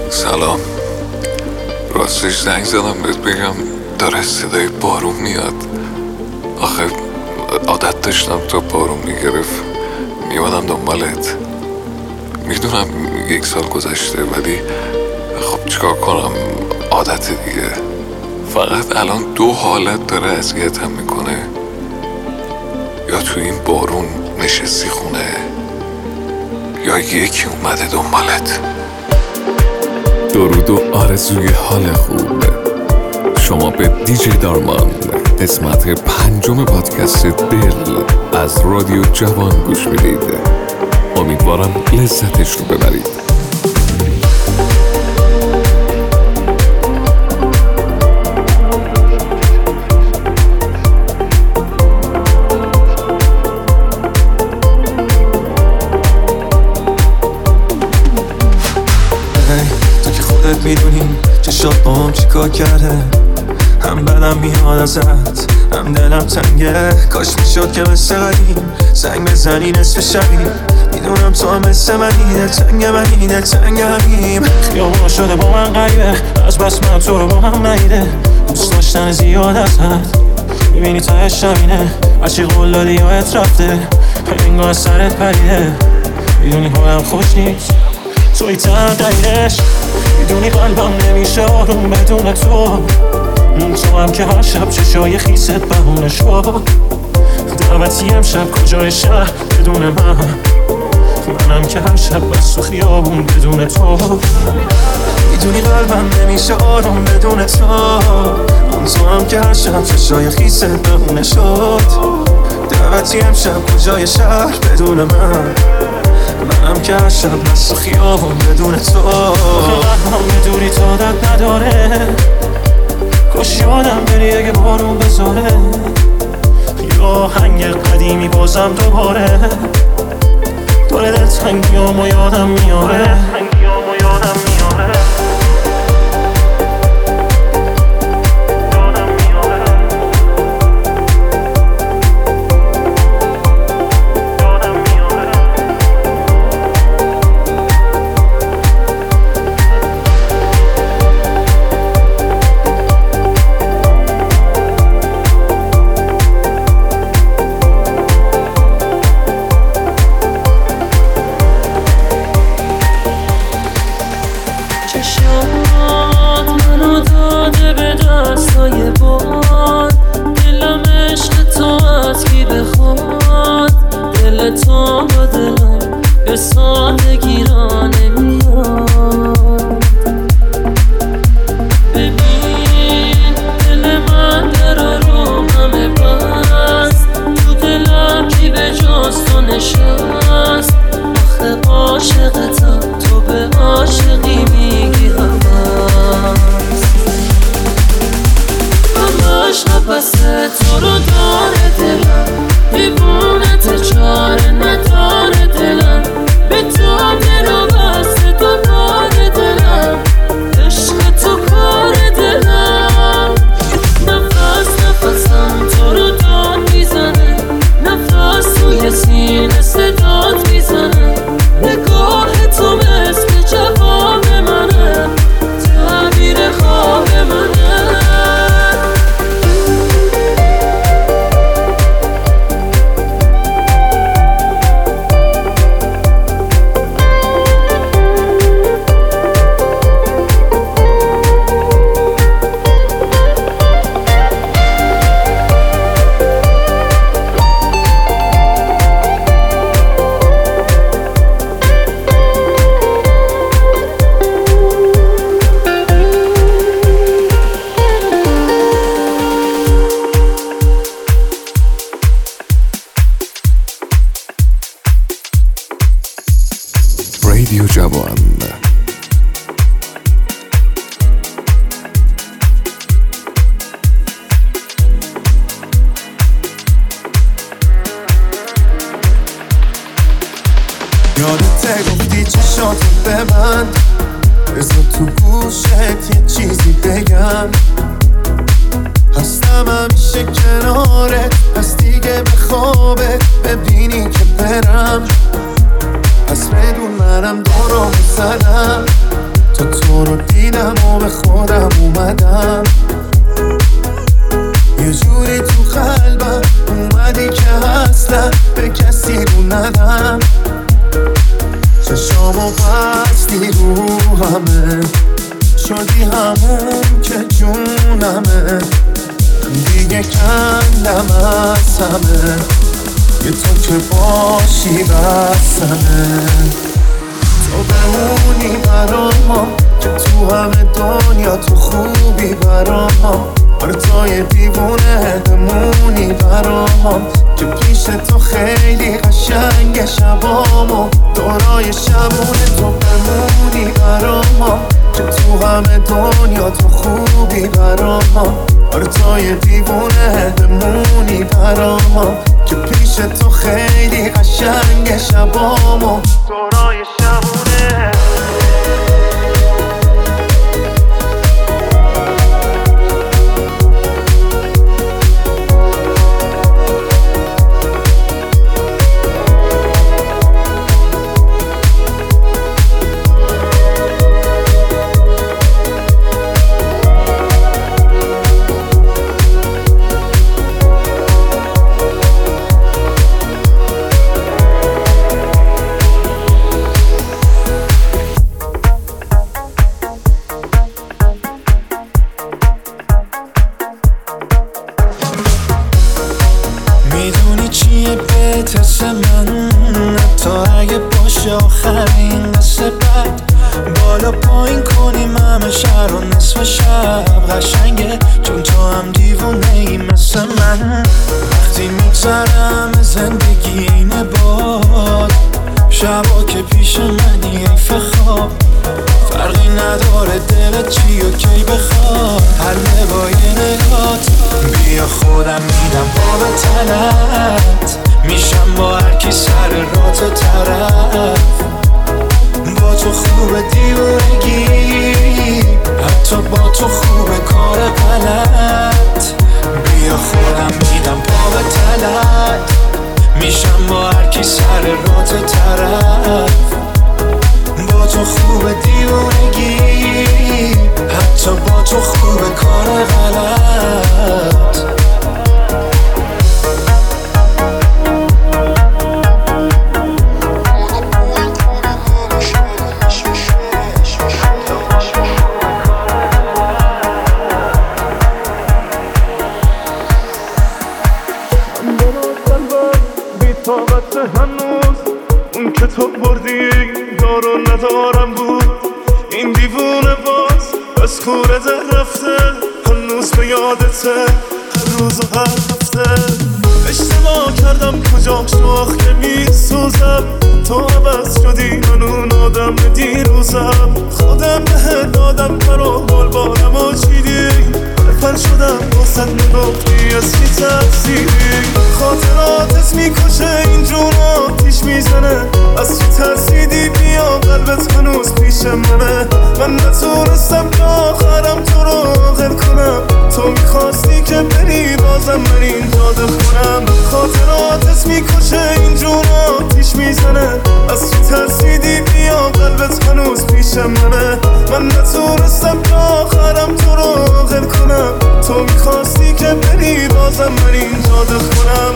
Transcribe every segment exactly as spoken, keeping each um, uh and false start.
سلام. راستش زنگ زدم بهت بگم داره صدای بارون میاد. آخه عادت داشتم تا بارون میگرفت میومدم دنبالت. میدونم یک سال گذشته ولی خب چیکار کنم، عادت دیگه. فقط الان دو حالت داره اذیتم میکنه، یا تو این بارون نشستی خونه یا یکی اومده دنبالت. درود و آرزوی حال خوب. شما به دیجی دارمان قسمت پنجم پادکست دل از رادیو جوان گوش میدید. امیدوارم لذتش رو ببرید. میدونی چشات با هم چیکار کرده، هم بدم میاد ازت هم دلم تنگه. کاش میشد که مثل قدیم زنگ بزنی نصف شبی. میدونم تو هم مثل منی، دل تنگ منی دل تنگ همیم. خیابون شده با من غریبه، از بس من تو رو با هم ندیده. دوست داشتن زیاد ازت میبینی تهش همینه. هرچی قول دادی یادت رفته، انگار سرت پریده. میدونی حالم خوش نیست، توی تغییرش. میدونی قلبم نمیشه آروم بدون تو. تو هم که هر شب چشای خیست بهونه شو. دعوتی امشب کجای شهر بدون من، منم که هر شب بس تو خیابون بدون تو. میدونی قلبم نمیشه آروم بدون تو. تو هم که هر شب چشای خیست بهونه شد. دعوتی امشب کجای شهر بدون من، منم که هر شب بس تو خیابون بدون تو. هم بدونی تا دق نداره، کاش یادم بری اگه بارون بذاره. یا هنگ قدیمی بازم دوباره داره دل تنگیامو یادم میاره. رادیو جوان. یادت گفتی چشاتو ببند، بذار تو گوشت یه چیزی بگم. هستم همیشه کنارت، پس دیگه به خوابت ببینی که برم. پس بدون منم دارم زدم، تا تو رو دیدم و به خودم اومدم، یه جوری تو قلبم اومدی که اصلا به کسی رو ندم. چشامو بستی رو همه، شدی همون که جونمه، دیگه کندم از همه، یه تو که باشی بسمه. تو بمونی برام که تو همه دنیا تو خوبی برام، آره تو یه دیوونه بمونی برام که پیش تو خیلی قشنگ شبام و دورای شبونه. تو بمونی برام که تو همه دنیا تو خوبی برام، آره تو یه دیوونه بمونی برام که پیش تو خیلی قشنگ شبام و دورای شبونه. میدونی چیه بهترس من، حتی اگه باشه آخرین قصه بد، بالا پایین کنیم همه شهر و نصف شب قشنگه چون تو هم دیوونه ای مثل من. وقتی میگذرم زندگی اینه باد، شبا که پیش منی حیف خواب، فرقی نداره دلت چی و کی بخواد، حله با یه نگات. بیا خودم میدم با به تنت، میشم با هرکی سر را تو طرف، با تو خوبه دیوونگی، حتی با تو خوبه کار غلط. بیا خودم میدم با به تنت، میشم با هرکی سر را تو طرف، با تو خوبه دیوونگی، حتی با تو خوبه کار غلط. هنوز اون که تو بردی دارو ندارم بود، این دیوونه باز از کوره در رفته، هنوز به یادته هر روز و هر هفته. اشتباه کردم کجا شاخ که می سوزم، تو عوض شدی من اون آدم دیروزم، خودم به دادم پر و حال بارم و چیدی، پر شدم باست نگفتی از چی تفسیری. خاطراتت میکشه این جون آتیش میزنه، از چی ترسیدی بیا قلبت هنوز پیش منه. من نتونستم که آخرم تو رو غل کنم، تو میخواستی که بری بازم من اینجا دخونم. خاطراتت میکشه این جون آتیش میزنه، از چی ترسیدی بیا قلبت هنوز پیش منه. من نتونستم که آخرم تو رو غل کنم، تو میخواستی که بری بازم من اینجا دخونم.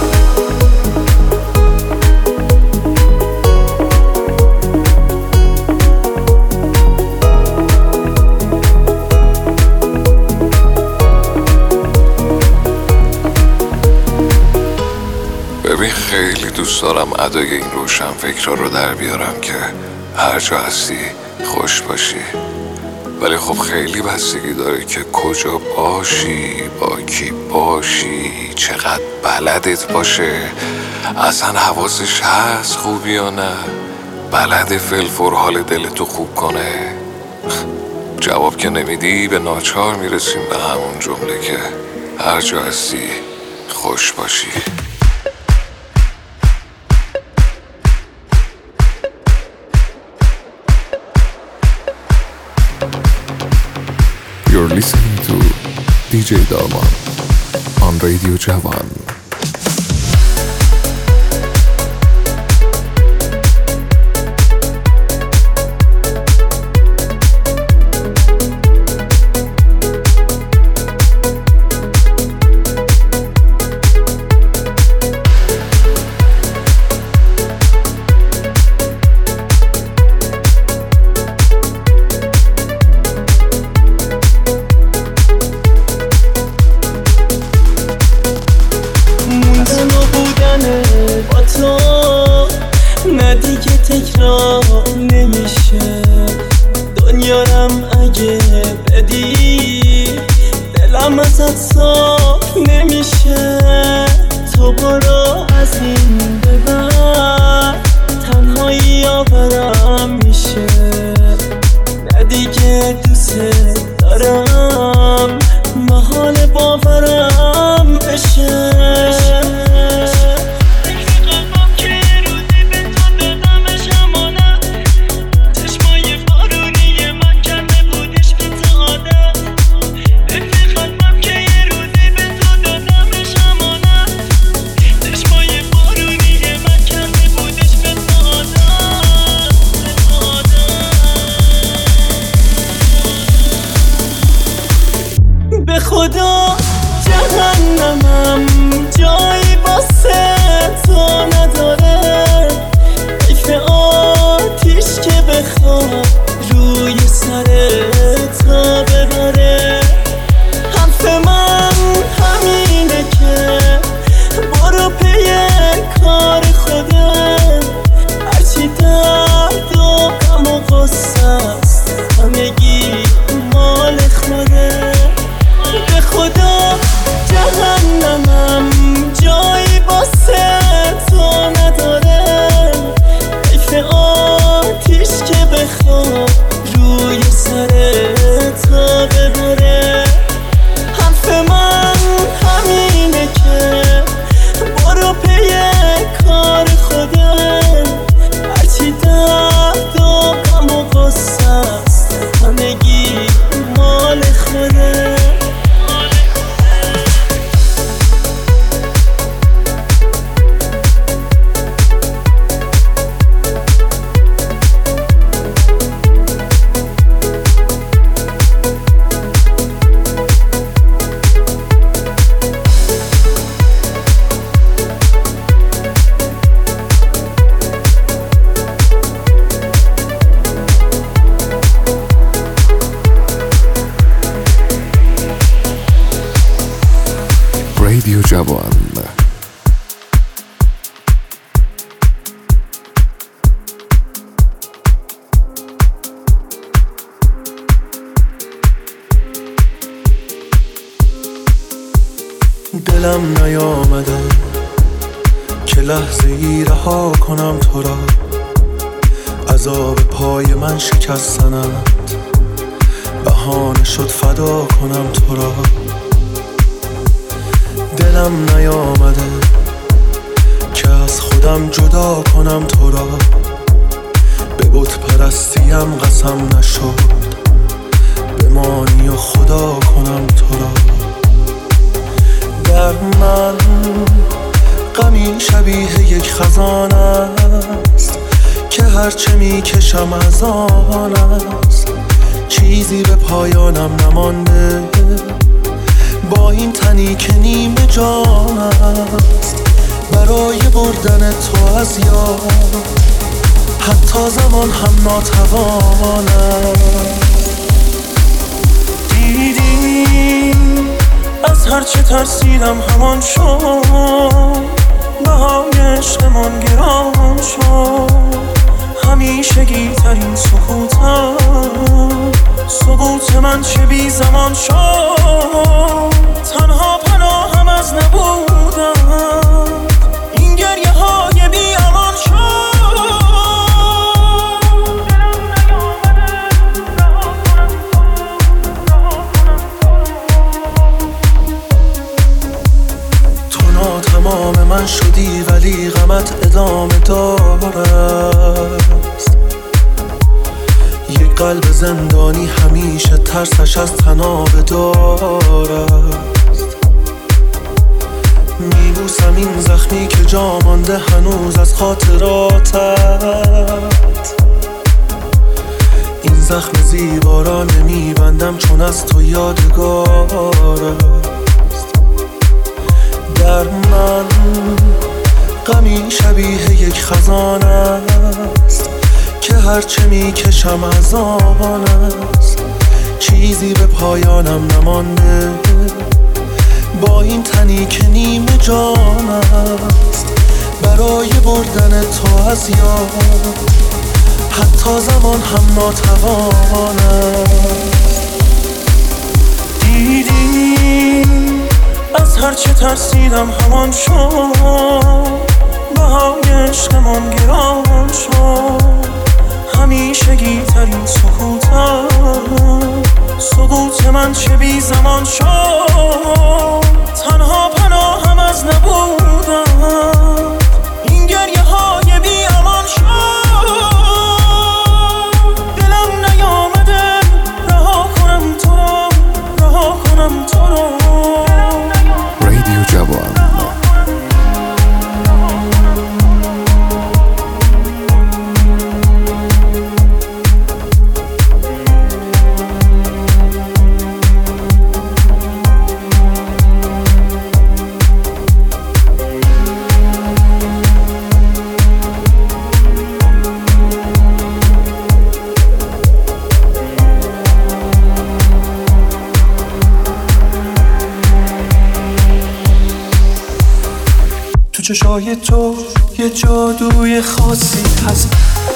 ببین خیلی دوست دارم ادای این روشن فکرها رو در بیارم که هر جا هستی خوش باشی، ولی خب خیلی بستگی داره که کجا باشی، با کی باشی، چقدر بلدت باشه، اصلا حواسش هست خوبی یا نه، بلد فلفور حال دلتو خوب کنه. جواب که نمیدی به ناچار میرسیم به همون جمله که هر جا هستی خوش باشی. You're listening to دی جی Darman on Radio Javan. دارم محال باورم بشه. به خدا جهنمم جایی واسه تو نداره، حیف آتیش که بخواد روی سرت تا ببره. حرف من همینه که برو پی کار خودت، هرچی درد و غم و غصه است همگی مال خودت. به خدا جهنمم جایی واسه تو نداره، حیف آتیش که بخواد روی سرت تا ببره. حرف من همینه که برو پی کار خودت، هرچی درد و غم و غصه است همگی مال خودت. رادیو جوان. دلم نیامده که لحظه ای رها کنم تو را، عذاب پای من شکستنت بهانه شد فدا کنم تو را. دلم نیامده که از خودم جدا کنم تو را، به بت پرستیم قسم نشد بمانی و خدا کنم تو را. در من غمی شبیه یک خزان است که هرچه می کشم از آن است، چیزی به پایانم نمانده با این تنی که نیمه جان است. برای بردن تو از یاد حتی زمان هم ناتوان است. دیدی از هرچه ترسیدم همان شد، بهای عشقمان گران شد. همیشگی ترین سکوتم سکوت من چه بی زمان شد. تنها پناهم از نبودم این گریه های بی امان شد. تو ناتمام من شدی ولی غمت ادامه دارد. یک قلب زندانی همیشه ترسش از تنابه دارد. میبوسم این زخمی که جا مانده هنوز از خاطراتت. این زخم زیبا را نمیبندم چون از تو یادگار است. در من غمی شبیه یک خزان است که هرچه می کشم از آن است، چیزی به پایانم نمانده با این تنی که نیمه جان است. برای بردن تو از یاد حتی زمان هم ناتوان است. دیدی از هرچه ترسیدم همان شد، بهای عشقمان گران شد. همیشگی ترین سکوتم سقوط من چه بی زمان شد، تنها پناهم از نبودم، این گریه های بی امان شد. دلم نیامده رها کنم تو رو، رها کنم تو رو. رادیو جوان. چشای تو یه جادوی خاصی هست،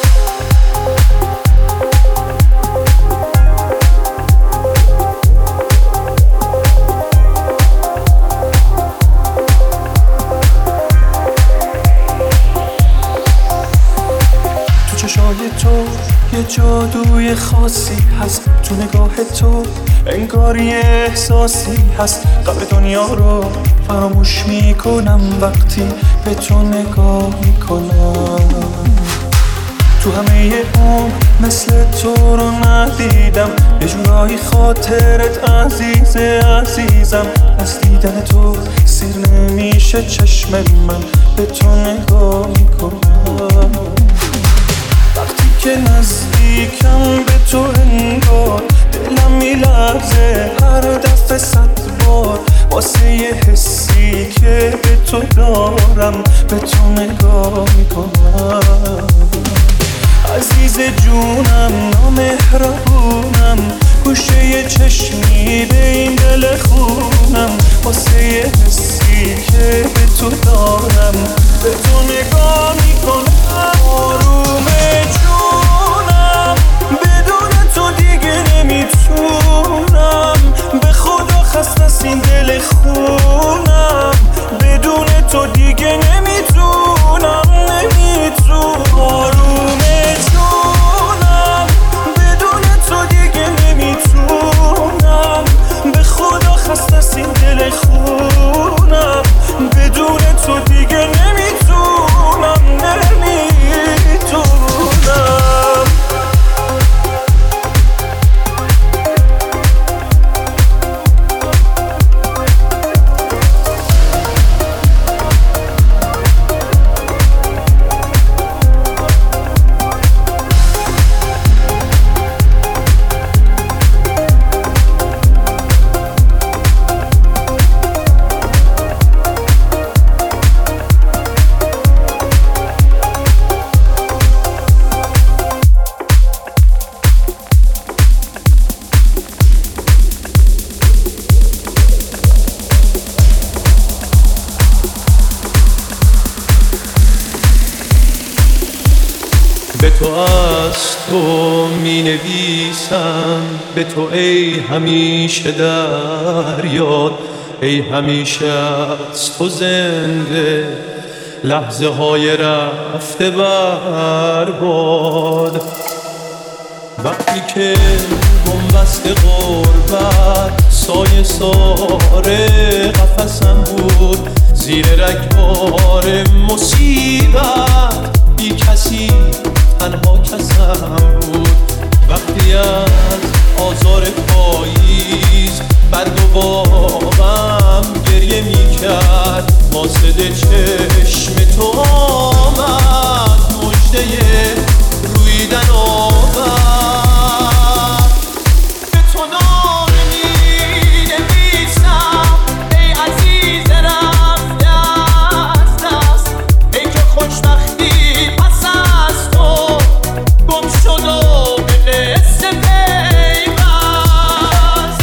تو چشای تو یه جادوی خاصی هست، تو نگاه تو انگار یه احساسی هست. غم دنیا رو فراموش میکنم وقتی به تو نگاه میکنم. تو همه اون مثل تو رو ندیدم، یه جورایی خاطرت عزیزه عزیزم. از دیدن تو سیر نمیشه چشم من، به تو نگاه میکنم. وقتی که نزدیکم به تو انگار دلم میلرزه هر دفعه صد بار، واسه یه حسی که به تو دارم به تو نگاه میکنم. عزیز جونم نامهربونم، گوشه یه چشمی به این دل خونم، واسه یه حسی که به تو دارم به تو نگاه میکنم. آرومه جونم بدون تو دیگه نمیتونم، به خدا خسته از این دل خونم، بدون تو دیگه نمیتونم نمیتونم. آرومه جونم بدون تو دیگه نمیتونم، به خدا خسته از این دل خونم، بدون تو دیگه نمیتونم نمیتونم. به تو از تو می نویسم، به تو ای همیشه در یاد، ای همیشه از تو زنده لحظه های رفته برباد. وقتی که بنبست غربت سایه ساره قفسم بود، زیر رگبار مصیبت بی کسی تنها کسم بود. وقتی از آزار پاییز بد و باغم گریه می کرد، واسد چشم تو آمد مژده رویدن آورد. به تو نامه می نویسم ای عزیز رفته از دست، ای که خوشبختی پس از تو گم شد و به قصه پیوست.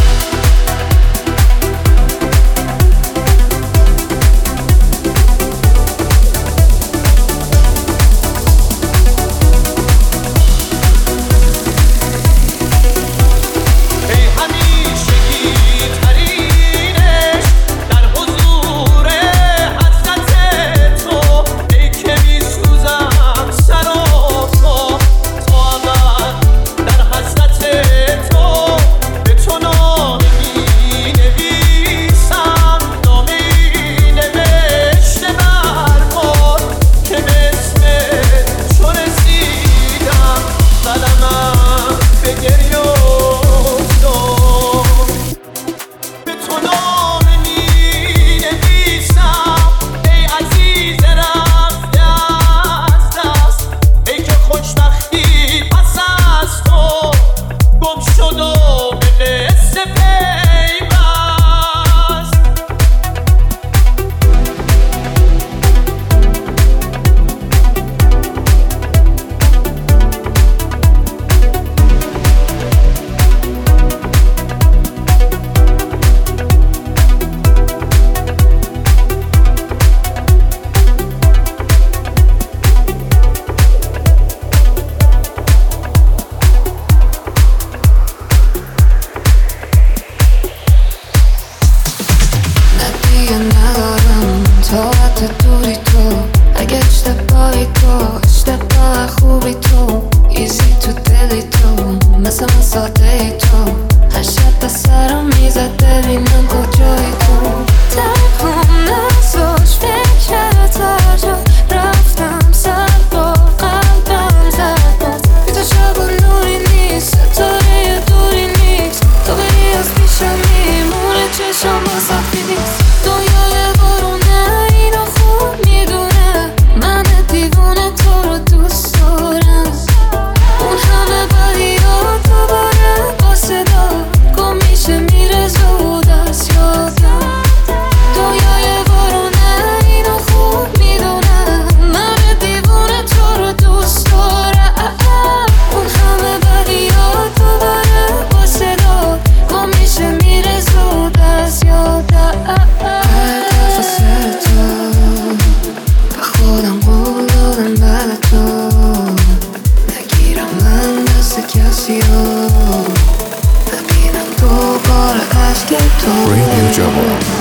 دلی تو مثل من ساده ای تو هر شب به سرم میزد ببینم کجایی تو تنهام نزاش فکرت هر جا رفتم سر با قلبم زد باز بی تو شب و نوری نیست ستاره دوری نیست تو بری از پیشم میمونه چشم با صفی نیست دنیای بارونه اینو خوب میدونه من دیوونه تو رو دوست دارم اون همه بدی ها دوباره با صدا گم میشه میره زود از یادم دنیای بارونه اینو خوب میدونه من دیوونه تو رو دوست دارم اون همه بدی ها دوباره با صدا گم میشه میره زود از یادم هر دفعه سر تو به خودم قول دادم بعد تو نگیرم من دست کسی رو نبینم دوباره عشق تو رادیو جوان